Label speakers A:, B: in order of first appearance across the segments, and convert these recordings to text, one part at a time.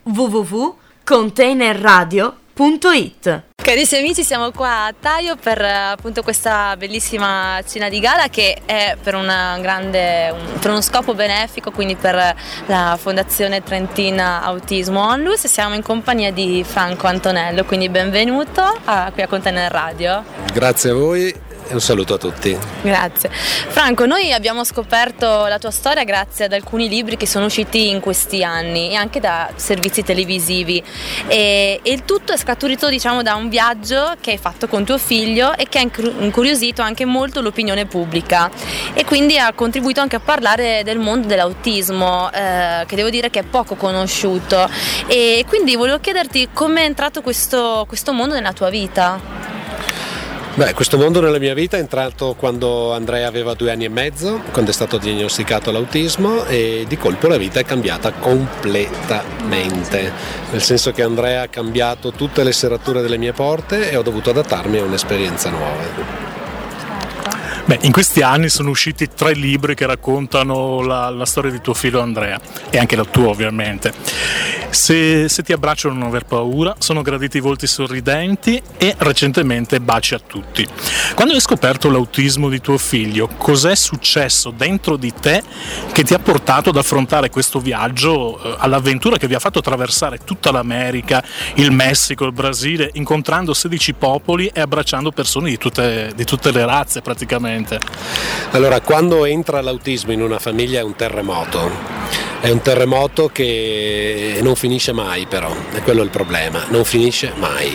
A: www.containerradio.it.
B: Carissimi amici, siamo qua a Taio per appunto questa bellissima cena di gala che è per uno scopo benefico, quindi per la Fondazione Trentina Autismo Onlus. Siamo in compagnia di Franco Antonello, quindi benvenuto qui a Container Radio.
C: Grazie a voi. E un saluto a tutti.
B: Grazie. Franco, noi abbiamo scoperto la tua storia grazie ad alcuni libri che sono usciti in questi anni e anche da servizi televisivi e il tutto è scaturito, diciamo, da un viaggio che hai fatto con tuo figlio e che ha incuriosito anche molto l'opinione pubblica e quindi ha contribuito anche a parlare del mondo dell'autismo, che devo dire che è poco conosciuto, e quindi volevo chiederti come è entrato questo mondo nella tua vita.
C: Questo mondo nella mia vita è entrato quando Andrea aveva 2 anni e mezzo, quando è stato diagnosticato l'autismo, e di colpo la vita è cambiata completamente, nel senso che Andrea ha cambiato tutte le serrature delle mie porte e ho dovuto adattarmi a un'esperienza nuova.
D: In questi anni sono usciti 3 libri che raccontano la storia di tuo figlio Andrea e anche la tua, ovviamente. Se ti abbracciano non aver paura, sono graditi i volti sorridenti e recentemente baci a tutti. Quando hai scoperto l'autismo di tuo figlio, cos'è successo dentro di te che ti ha portato ad affrontare questo viaggio all'avventura che vi ha fatto attraversare tutta l'America, il Messico, il Brasile, incontrando 16 popoli e abbracciando persone di tutte le razze praticamente?
C: Allora, quando entra l'autismo in una famiglia è un terremoto che non finisce mai, però è quello il problema, non finisce mai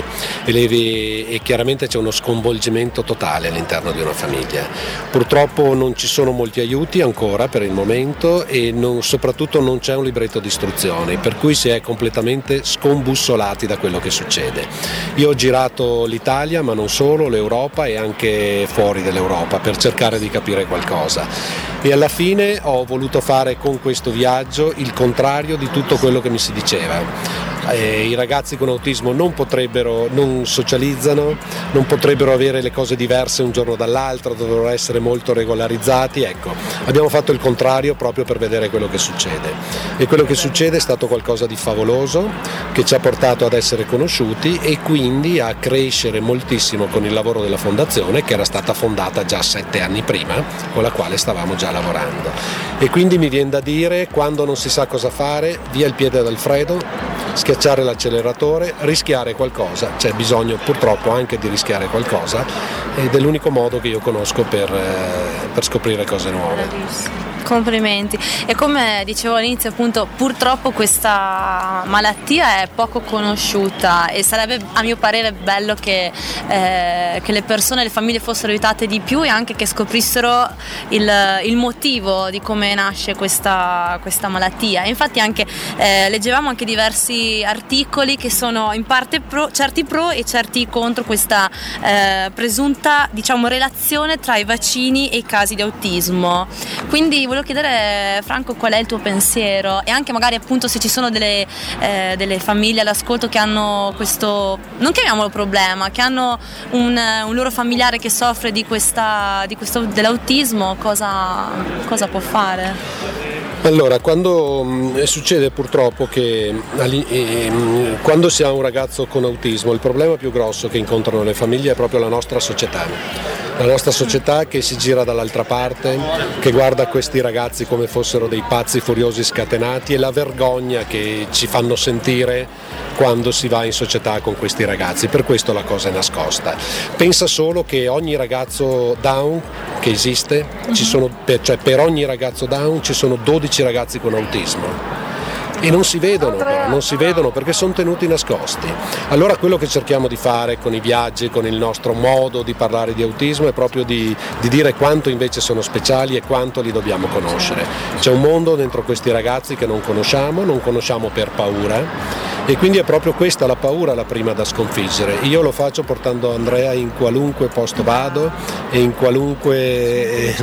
C: e chiaramente c'è uno sconvolgimento totale all'interno di una famiglia. Purtroppo non ci sono molti aiuti ancora per il momento e soprattutto non c'è un libretto di istruzioni, per cui si è completamente scombussolati da quello che succede. Io ho girato l'Italia, ma non solo, l'Europa e anche fuori dell'Europa per cercare di capire qualcosa e alla fine ho voluto fare con questo viaggio il contrario di tutto quello che mi si diceva. I ragazzi con autismo non socializzano, non potrebbero avere le cose diverse un giorno dall'altro, dovrebbero essere molto regolarizzati. Ecco, abbiamo fatto il contrario proprio per vedere quello che succede e quello che succede è stato qualcosa di favoloso che ci ha portato ad essere conosciuti e quindi a crescere moltissimo con il lavoro della fondazione, che era stata fondata già 7 anni prima, con la quale stavamo già lavorando. E quindi mi viene da dire, quando non si sa cosa fare, via il piede dal freddo, schiacciare l'acceleratore, rischiare qualcosa. C'è bisogno purtroppo anche di rischiare qualcosa ed è l'unico modo che io conosco per scoprire cose nuove.
B: Complimenti. E come dicevo all'inizio, appunto, purtroppo questa malattia è poco conosciuta e sarebbe, a mio parere, bello che le persone, le famiglie fossero aiutate di più e anche che scoprissero il motivo di come nasce questa malattia. E infatti anche leggevamo anche diversi articoli che sono in parte certi pro e certi contro questa presunta, diciamo, relazione tra i vaccini e i casi di autismo. Quindi volevo chiedere, Franco, qual è il tuo pensiero e anche magari appunto se ci sono delle famiglie all'ascolto che hanno questo, non chiamiamolo problema, che hanno un loro familiare che soffre di questo dell'autismo, cosa può fare?
C: Allora, quando succede purtroppo che quando si ha un ragazzo con autismo, il problema più grosso che incontrano le famiglie è proprio la nostra società che si gira dall'altra parte, che guarda questi ragazzi come fossero dei pazzi furiosi scatenati, e la vergogna che ci fanno sentire quando si va in società con questi ragazzi. Per questo la cosa è nascosta. Pensa solo che ogni ragazzo Down che esiste, per ogni ragazzo Down ci sono 12 ragazzi con autismo. E non si vedono perché sono tenuti nascosti. Allora quello che cerchiamo di fare con i viaggi, con il nostro modo di parlare di autismo, è proprio di dire quanto invece sono speciali e quanto li dobbiamo conoscere. C'è un mondo dentro questi ragazzi che non conosciamo per paura, e quindi è proprio questa la paura la prima da sconfiggere. Io lo faccio portando Andrea in qualunque posto vado e in qualunque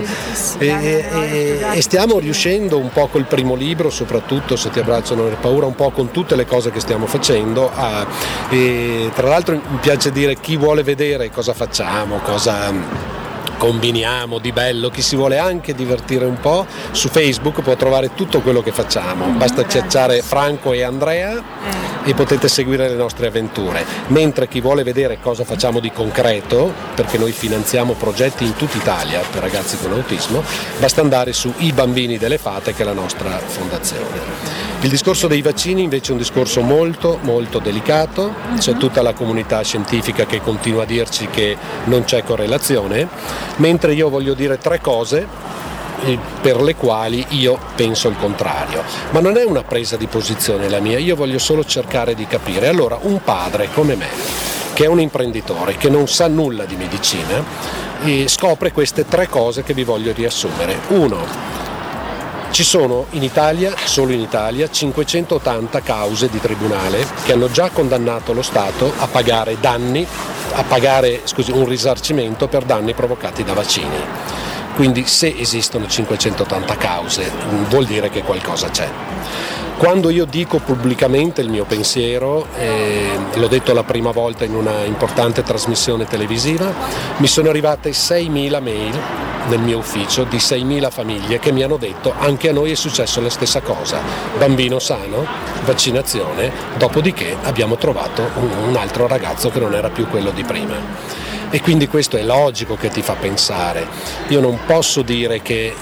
C: e stiamo riuscendo un po' col primo libro, soprattutto Se ti abbraccio non aver paura, un po' con tutte le cose che stiamo facendo, e tra l'altro mi piace dire, chi vuole vedere cosa facciamo, combiniamo di bello. Chi si vuole anche divertire un po', su Facebook può trovare tutto quello che facciamo, basta cercare Franco e Andrea e potete seguire le nostre avventure, mentre chi vuole vedere cosa facciamo di concreto, perché noi finanziamo progetti in tutta Italia per ragazzi con autismo, basta andare su I Bambini delle Fate, che è la nostra fondazione. Il discorso dei vaccini invece è un discorso molto molto delicato, c'è tutta la comunità scientifica che continua a dirci che non c'è correlazione, mentre io voglio dire 3 cose per le quali io penso il contrario, ma non è una presa di posizione la mia, io voglio solo cercare di capire. Allora, un padre come me, che è un imprenditore, che non sa nulla di medicina, scopre queste 3 cose che vi voglio riassumere. 1. Ci sono in Italia, solo in Italia, 580 cause di tribunale che hanno già condannato lo Stato a pagare un risarcimento per danni provocati da vaccini. Quindi se esistono 580 cause vuol dire che qualcosa c'è. Quando io dico pubblicamente il mio pensiero, l'ho detto la prima volta in una importante trasmissione televisiva, mi sono arrivate 6.000 mail nel mio ufficio di 6.000 famiglie che mi hanno detto: anche a noi è successo la stessa cosa, bambino sano, vaccinazione, dopodiché abbiamo trovato un altro ragazzo che non era più quello di prima. E quindi questo è logico che ti fa pensare. Io non posso dire che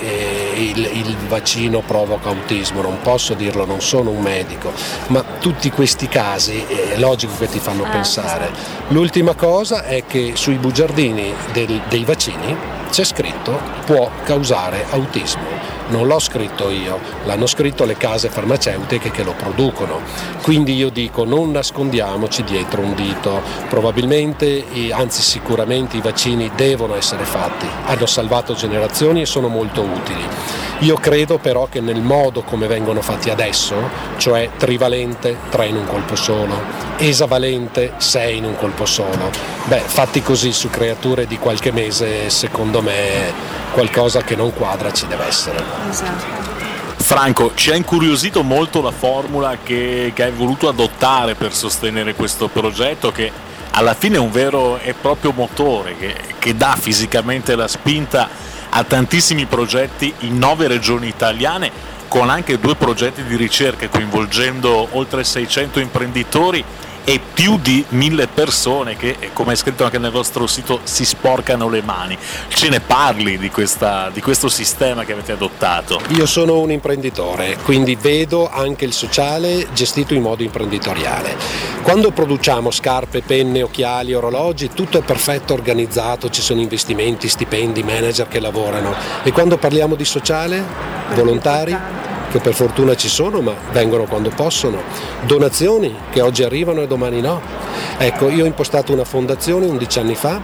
C: il vaccino provoca autismo, non posso dirlo, non sono un medico, ma tutti questi casi è logico che ti fanno pensare. L'ultima cosa è che sui bugiardini dei vaccini c'è scritto può causare autismo. Non l'ho scritto io, l'hanno scritto le case farmaceutiche che lo producono. Quindi io dico, non nascondiamoci dietro un dito. Probabilmente, anzi sicuramente, i vaccini devono essere fatti, hanno salvato generazioni e sono molto utili. Io credo però che nel modo come vengono fatti adesso, cioè trivalente 3 in un colpo solo, esavalente 6 in un colpo solo, fatti così su creature di qualche mese, secondo me qualcosa che non quadra ci deve essere.
B: Esatto.
D: Franco, ci ha incuriosito molto la formula che hai voluto adottare per sostenere questo progetto, che alla fine è un vero e proprio motore che dà fisicamente la spinta a tantissimi progetti in 9 regioni italiane, con anche 2 progetti di ricerca coinvolgendo oltre 600 imprenditori e più di 1000 persone che, come è scritto anche nel vostro sito, si sporcano le mani. Ce ne parli di questo sistema che avete adottato?
C: Io sono un imprenditore, quindi vedo anche il sociale gestito in modo imprenditoriale. Quando produciamo scarpe, penne, occhiali, orologi, tutto è perfetto, organizzato, ci sono investimenti, stipendi, manager che lavorano. E quando parliamo di sociale, volontari, che per fortuna ci sono, ma vengono quando possono, donazioni che oggi arrivano e domani no. Ecco, io ho impostato una fondazione 11 anni fa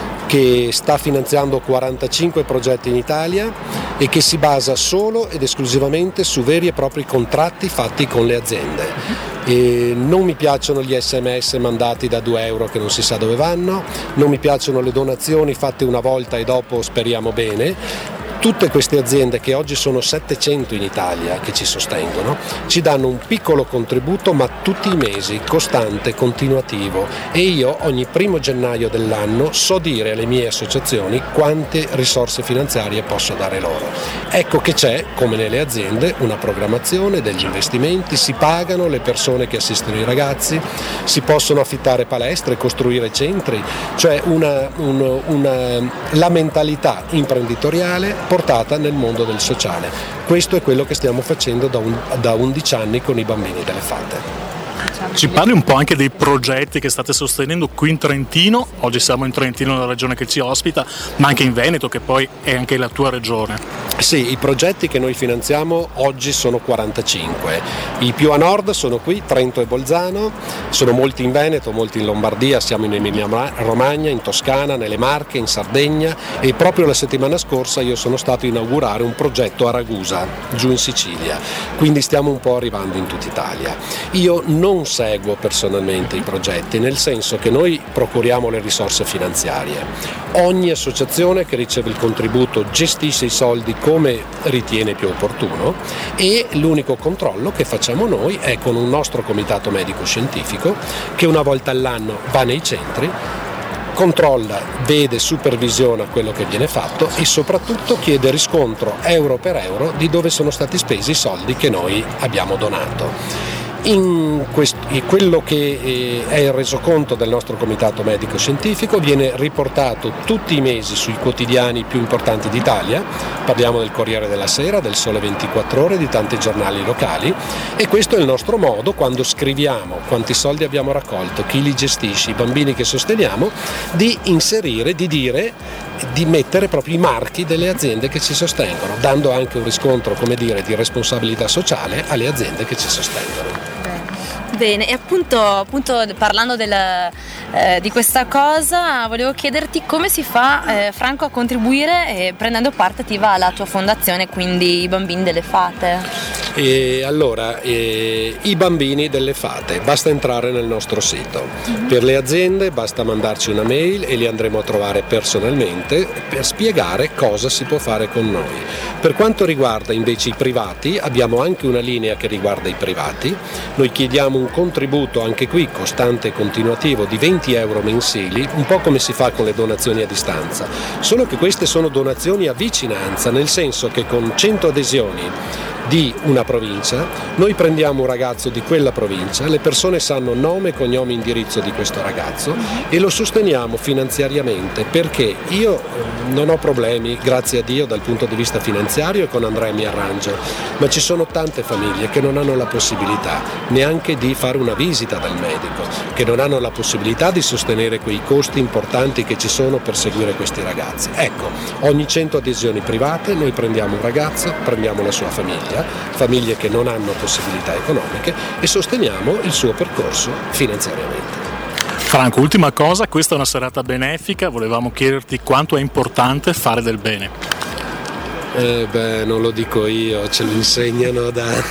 C: che sta finanziando 45 progetti in Italia e che si basa solo ed esclusivamente su veri e propri contratti fatti con le aziende. E non mi piacciono gli SMS mandati da 2 euro che non si sa dove vanno, non mi piacciono le donazioni fatte una volta e dopo speriamo bene. Tutte queste aziende, che oggi sono 700 in Italia che ci sostengono, ci danno un piccolo contributo, ma tutti i mesi, costante, continuativo, e io ogni 1° gennaio dell'anno so dire alle mie associazioni quante risorse finanziarie posso dare loro. Ecco che c'è, come nelle aziende, una programmazione degli investimenti, si pagano le persone che assistono i ragazzi, si possono affittare palestre, costruire centri, cioè la mentalità imprenditoriale portata nel mondo del sociale. Questo è quello che stiamo facendo da 11 anni con i Bambini delle Fate.
D: Ci parli un po' anche dei progetti che state sostenendo qui in Trentino? Oggi siamo in Trentino, la regione che ci ospita, ma anche in Veneto, che poi è anche la tua regione.
C: Sì, i progetti che noi finanziamo oggi sono 45. I più a nord sono qui, Trento e Bolzano, sono molti in Veneto, molti in Lombardia, siamo in Emilia-Romagna, in Toscana, nelle Marche, in Sardegna, e proprio la settimana scorsa io sono stato a inaugurare un progetto a Ragusa, giù in Sicilia. Quindi stiamo un po' arrivando in tutta Italia. Io non seguo personalmente i progetti, nel senso che noi procuriamo le risorse finanziarie. Ogni associazione che riceve il contributo gestisce i soldi come ritiene più opportuno, e l'unico controllo che facciamo noi è con un nostro comitato medico scientifico che una volta all'anno va nei centri, controlla, vede, supervisiona quello che viene fatto e soprattutto chiede riscontro euro per euro di dove sono stati spesi i soldi che noi abbiamo donato. Quello che è il resoconto del nostro comitato medico scientifico viene riportato tutti i mesi sui quotidiani più importanti d'Italia, parliamo del Corriere della Sera, del Sole 24 Ore, di tanti giornali locali, e questo è il nostro modo, quando scriviamo quanti soldi abbiamo raccolto, chi li gestisce, i bambini che sosteniamo, di inserire, di dire, di mettere proprio i marchi delle aziende che ci sostengono, dando anche un riscontro, come dire, di responsabilità sociale alle aziende che ci sostengono.
B: Bene, e appunto parlando di questa cosa, volevo chiederti come si fa, Franco, a contribuire prendendo parte attiva alla tua fondazione, quindi i Bambini delle Fate.
C: Allora, i Bambini delle Fate, basta entrare nel nostro sito. Per le aziende basta mandarci una mail e li andremo a trovare personalmente per spiegare cosa si può fare con noi. Per quanto riguarda invece i privati, abbiamo anche una linea che riguarda i privati. Noi chiediamo un contributo anche qui costante e continuativo di 20 euro mensili, un po' come si fa con le donazioni a distanza, solo che queste sono donazioni a vicinanza, nel senso che con 100 adesioni di una provincia noi prendiamo un ragazzo di quella provincia, le persone sanno nome, cognome, indirizzo di questo ragazzo e lo sosteniamo finanziariamente, perché io non ho problemi, grazie a Dio, dal punto di vista finanziario, e con Andrea mi arrangio, ma ci sono tante famiglie che non hanno la possibilità neanche di fare una visita dal medico, che non hanno la possibilità di sostenere quei costi importanti che ci sono per seguire questi ragazzi. Ecco, ogni 100 adesioni private noi prendiamo un ragazzo, prendiamo la sua famiglie che non hanno possibilità economiche, e sosteniamo il suo percorso finanziariamente.
D: Franco, ultima cosa, questa è una serata benefica, volevamo chiederti quanto è importante fare del bene.
C: Non lo dico io, ce lo insegnano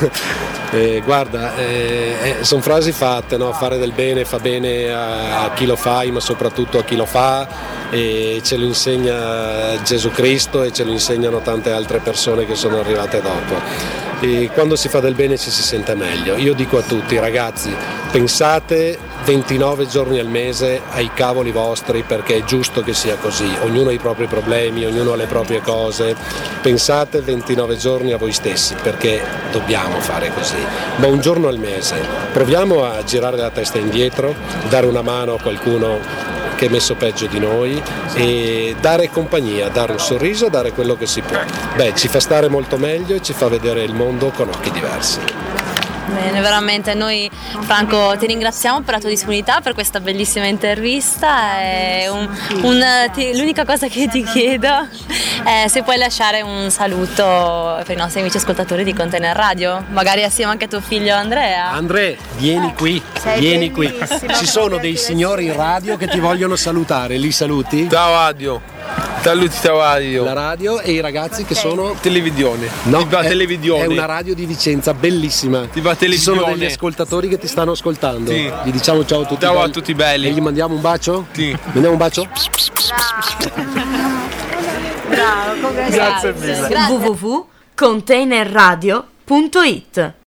C: guarda, sono frasi fatte, no? Fare del bene fa bene a chi lo fai, ma soprattutto a chi lo fa, e ce lo insegna Gesù Cristo e ce lo insegnano tante altre persone che sono arrivate dopo. E quando si fa del bene ci si sente meglio. Io dico a tutti, ragazzi, pensate 29 giorni al mese ai cavoli vostri, perché è giusto che sia così, ognuno ha i propri problemi, ognuno ha le proprie cose, pensate 29 giorni a voi stessi, perché dobbiamo fare così, ma un giorno al mese proviamo a girare la testa indietro, dare una mano a qualcuno che è messo peggio di noi e dare compagnia, dare un sorriso, dare quello che si può. Ci fa stare molto meglio e ci fa vedere il mondo con occhi diversi.
B: Bene, veramente noi, Franco, ti ringraziamo per la tua disponibilità, per questa bellissima intervista. L'unica cosa che ti chiedo è se puoi lasciare un saluto per i nostri amici ascoltatori di Container Radio, magari assieme anche a tuo figlio Andrea.
C: Andrea, vieni qui, vieni qui. Ci sono dei signori in radio che ti vogliono salutare, li saluti?
A: Ciao radio. Saluti, ciao radio.
C: La radio e i ragazzi che sono?
A: Televisione.
C: No,
A: televisione.
C: È una radio di Vicenza, bellissima. Ci sono degli ascoltatori che ti stanno ascoltando.
A: Sì.
C: Gli diciamo ciao a tutti.
A: Ciao a tutti belli.
C: E gli mandiamo un bacio?
A: Sì.
C: Mandiamo un bacio?
B: Bravo,
D: grazie mille.
E: www.containerradio.it